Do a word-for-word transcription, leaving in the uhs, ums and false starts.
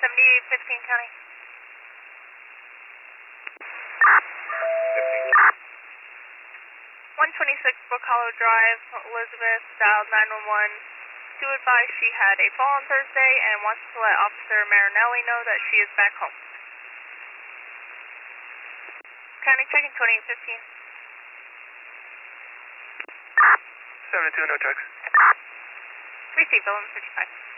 seventy-eight fifteen County. one twenty-six Brook Hollow Drive, Elizabeth, dialed nine one one. To advise she had a fall on Thursday and wants to let Officer Marinelli know that she is back home. County checking twenty-eight fifteen. seventy-two, no tracks. Received eleven fifty-five.